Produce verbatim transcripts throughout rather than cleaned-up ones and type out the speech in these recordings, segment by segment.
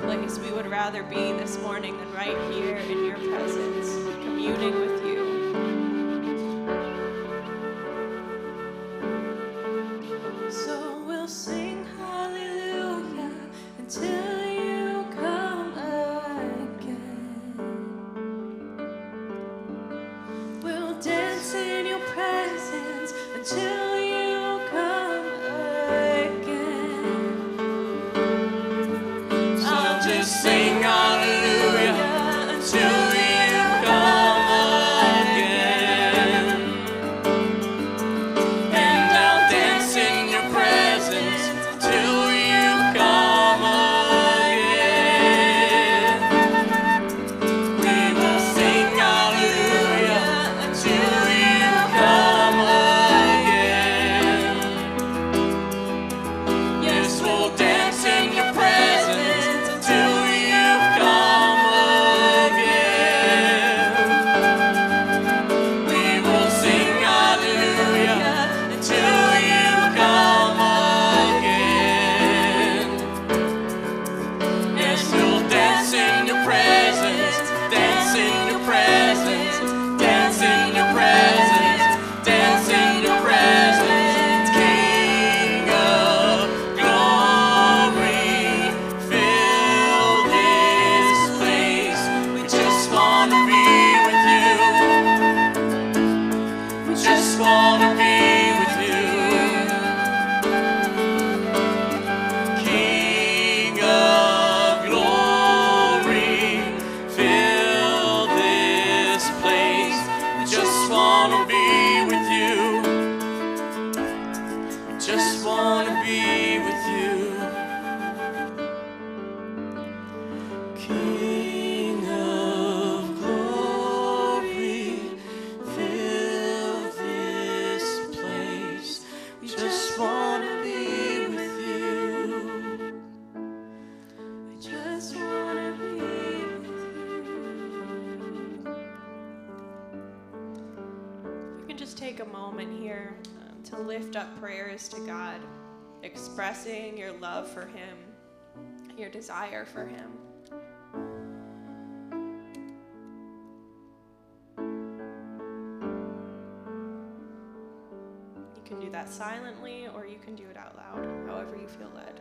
place we would rather be this morning than right here in your presence, communing with you. So we'll sing hallelujah until you come again. We'll dance in your presence until you come again. I'll just sing hallelujah until you come again. And I'll dance in your presence until you come again. We will sing hallelujah until you come again. Yes, we'll dance in your presence until you come again. We will sing hallelujah until you come again. Yes, we'll dance in your presence, dance in your presence, dance in your presence, dance in your presence. King of glory, fill this place. We just want to be with you. We just want to be with you. King of glory, fill this place. We just want to be with you. We just want to be with you. King of glory, fill this place. We just want to be with you. We just want to be with you. We can just take a moment here um, to lift up prayers to God, expressing your love for Him, your desire for Him. You can do that silently, or you can do it out loud, however you feel led.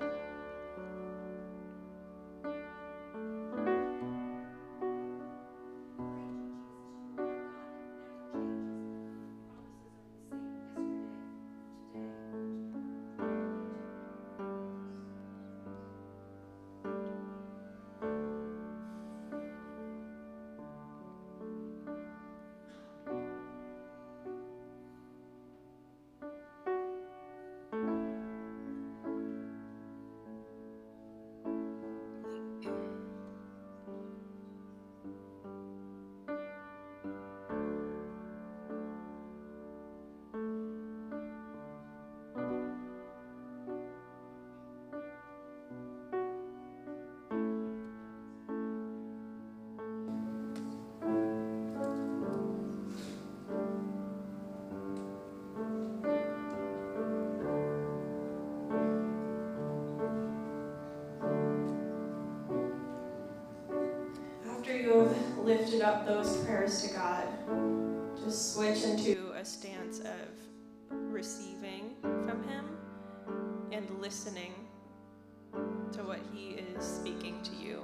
After you have lifted up those prayers to God, just switch into a stance of receiving from Him and listening to what He is speaking to you.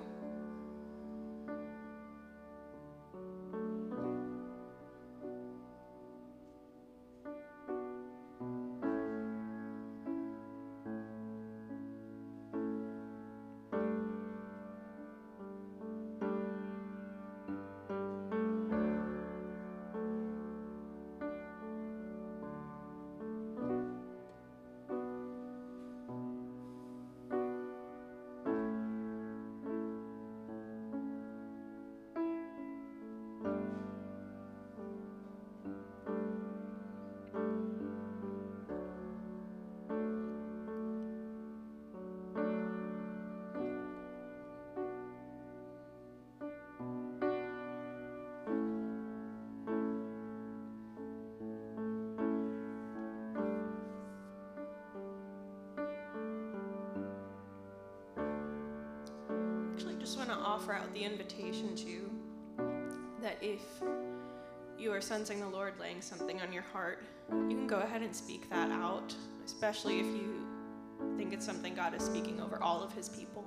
just want to offer out the invitation to you that if you are sensing the Lord laying something on your heart, you can go ahead and speak that out, especially if you think it's something God is speaking over all of his people.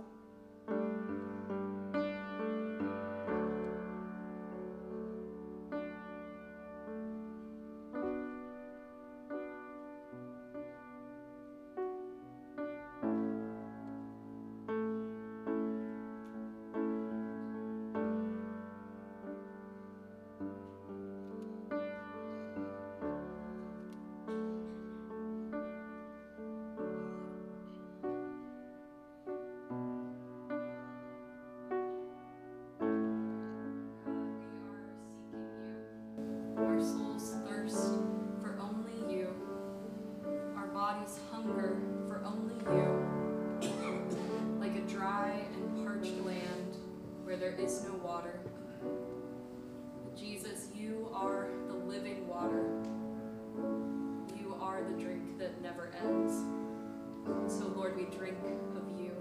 Hunger for only you, like a dry and parched land where there is no water. Jesus, you are the living water. You are the drink that never ends. So Lord, we drink of you.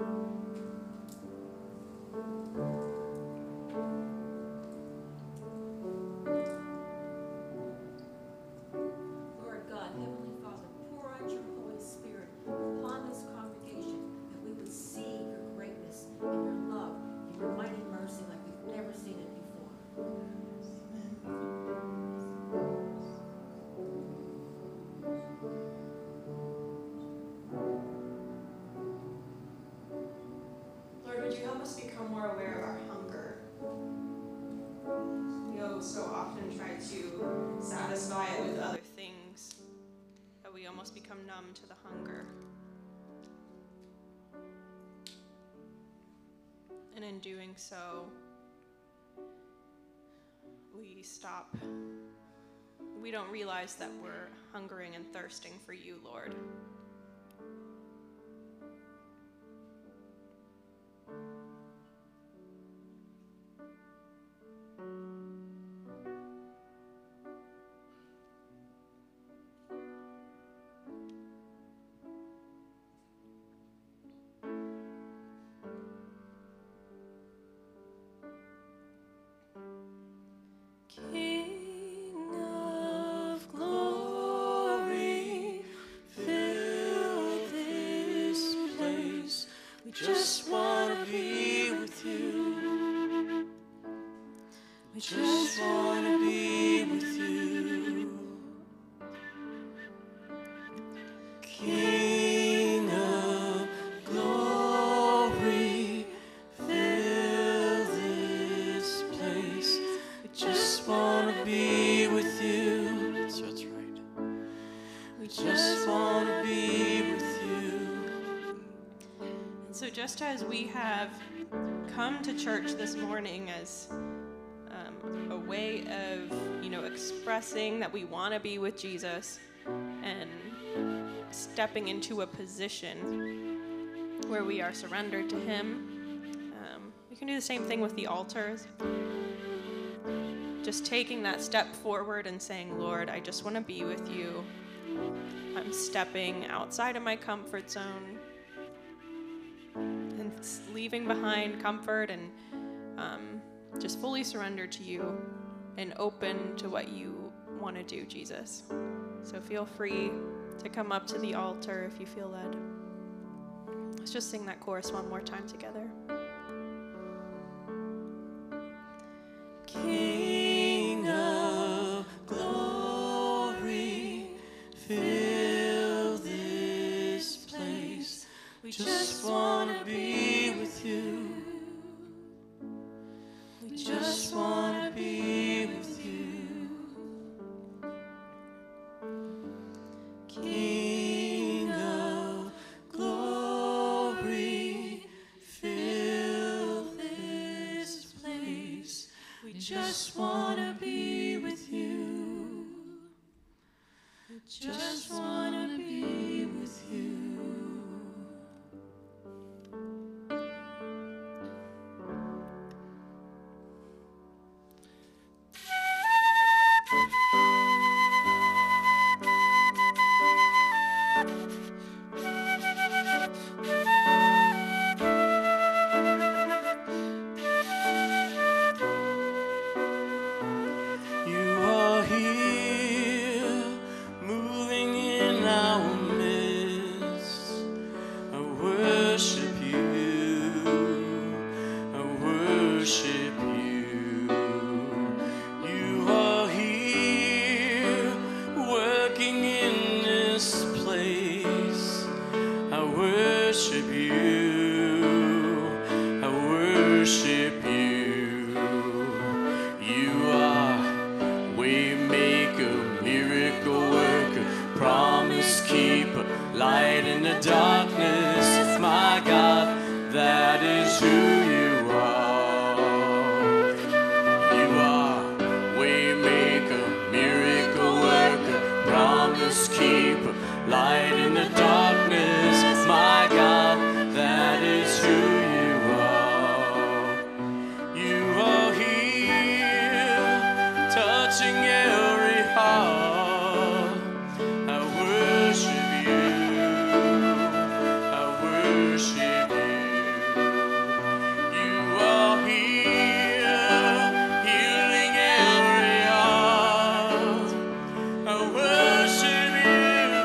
Become more aware of our hunger. We so often try to satisfy it with other things that we almost become numb to the hunger. And in doing so, we stop. We don't realize that we're hungering and thirsting for you, Lord. Just wanna be with you. We just wanna be with you. King of glory, fill this place. We just wanna be with you. That's, that's right. We just wanna be with you. So just as we have come to church this morning as um, a way of, you know, expressing that we want to be with Jesus and stepping into a position where we are surrendered to him, um, we can do the same thing with the altars. Just taking that step forward and saying, Lord, I just want to be with you. I'm stepping outside of my comfort zone. And leaving behind comfort and um, just fully surrendered to you and open to what you want to do, Jesus. So feel free to come up to the altar if you feel led. Let's just sing that chorus one more time together. King of glory, fill this place. We just wanna be with you. We just wanna be with you. King of glory, fill this place. We just wanna be with you. We just wanna be with you. worship you. I worship you. You are waymaker, miracle worker, promise keeper, light in the darkness. My God, that is who you are. You are waymaker, miracle worker, promise keeper, light in the darkness. My God, that is who you are. You are here, touching every heart. I worship you. I worship you. You are here, healing every heart. I worship you.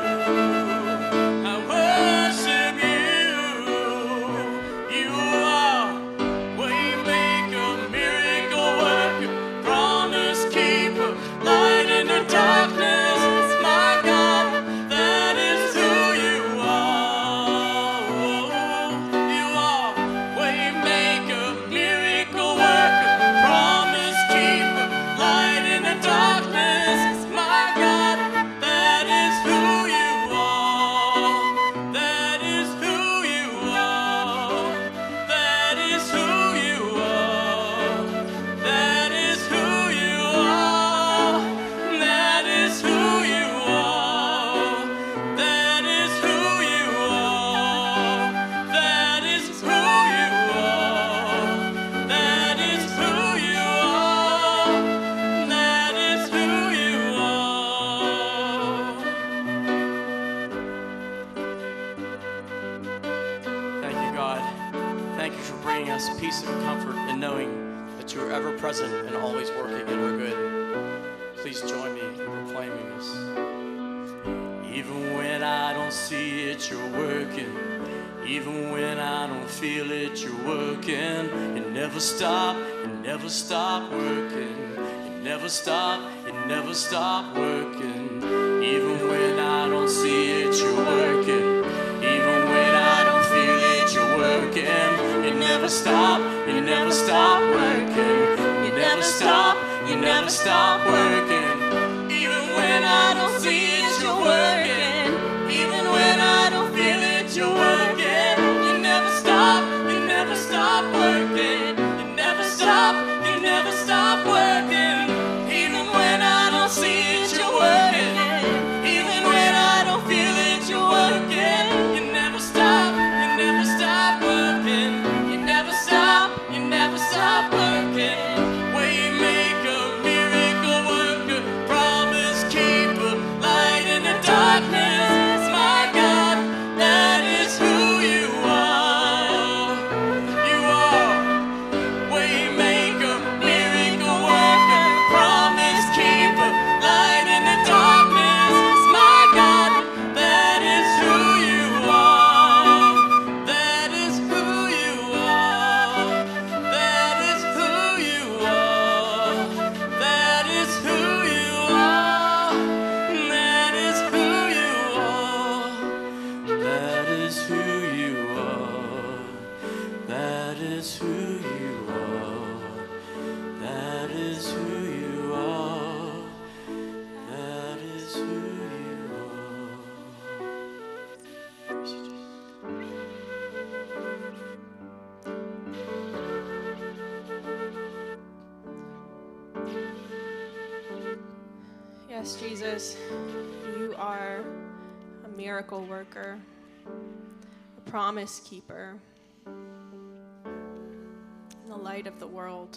I worship you. You are waymaker, miracle worker, promise keeper, light in the darkness. My God, that is who you are. You are waymaker, miracle worker, promise keeper, light in the darkness. My God, that is who you are. That is who you are. That is who you are. That is who you are. That is who you are. That is who you are. That is who you are. That is who you are. That is who you are. Thank you, God. Thank you for bringing us peace and comfort in knowing that you are ever present and always working in our good. Please join me in proclaiming this. Even when I don't see it, you're working. Even when I don't feel it, you're working. You never stop, you never stop working. You never stop, you never stop working. Even when I don't see it, you're working. Even when I don't feel it, you're working. You never stop, you never stop working. You never stop, you never stop working. Even when I don't see it, you're working. Even when I don't feel it, you're working. You never stop, you never stop working. You never stop, you never stop working. Even when I don't see it, you're working. Even when I don't feel it, you're working. You never stop, you never stop working. You never stop, you never stop working. Waymaker, miracle worker, promise keeper, light in the darkness. My God, that is who you are. You are waymaker, miracle worker, promise keeper, light in the darkness. My God, that is who you are. That is who you are. That is who you are. That is who you are. That is who you are. That is who you are. That is who you are. That is who you are. That is who you are. Praise you, Jesus. Yes, Jesus, you are a miracle worker, a promise keeper, and the light of the world.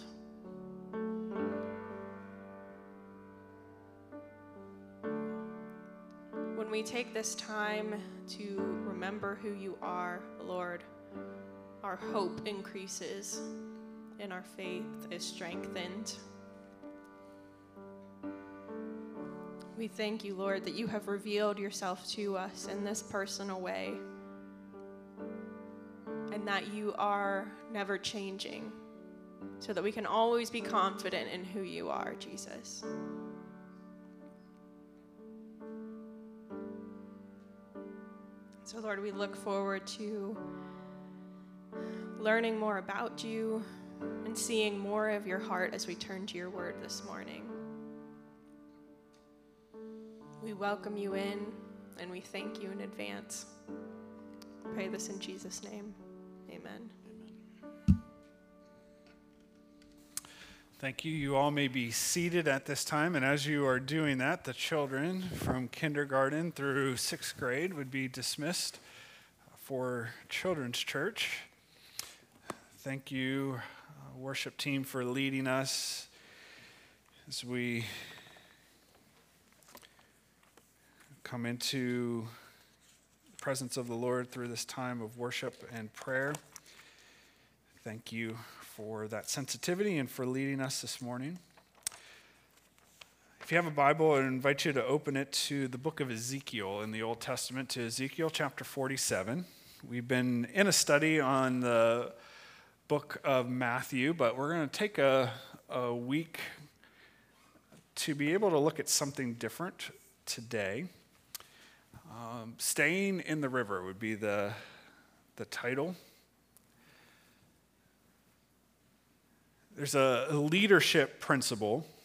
When we take this time to remember who you are, Lord, our hope increases and our faith is strengthened. We thank you, Lord, that you have revealed yourself to us in this personal way, and that you are never changing, so that we can always be confident in who you are, Jesus. So, Lord, we look forward to learning more about you and seeing more of your heart as we turn to your word this morning. We welcome you in, and we thank you in advance. Pray this in Jesus' name. Amen. Thank you. You all may be seated at this time, and as you are doing that, the children from kindergarten through sixth grade would be dismissed for Children's Church. Thank you, uh, worship team, for leading us as we come into the presence of the Lord through this time of worship and prayer. Thank you for that sensitivity and for leading us this morning. If you have a Bible, I invite you to open it to the book of Ezekiel in the Old Testament, to Ezekiel chapter forty-seven. We've been in a study on the book of Matthew, but we're going to take a, a week to be able to look at something different today. Um, Staying in the River would be the, the title. There's a leadership principle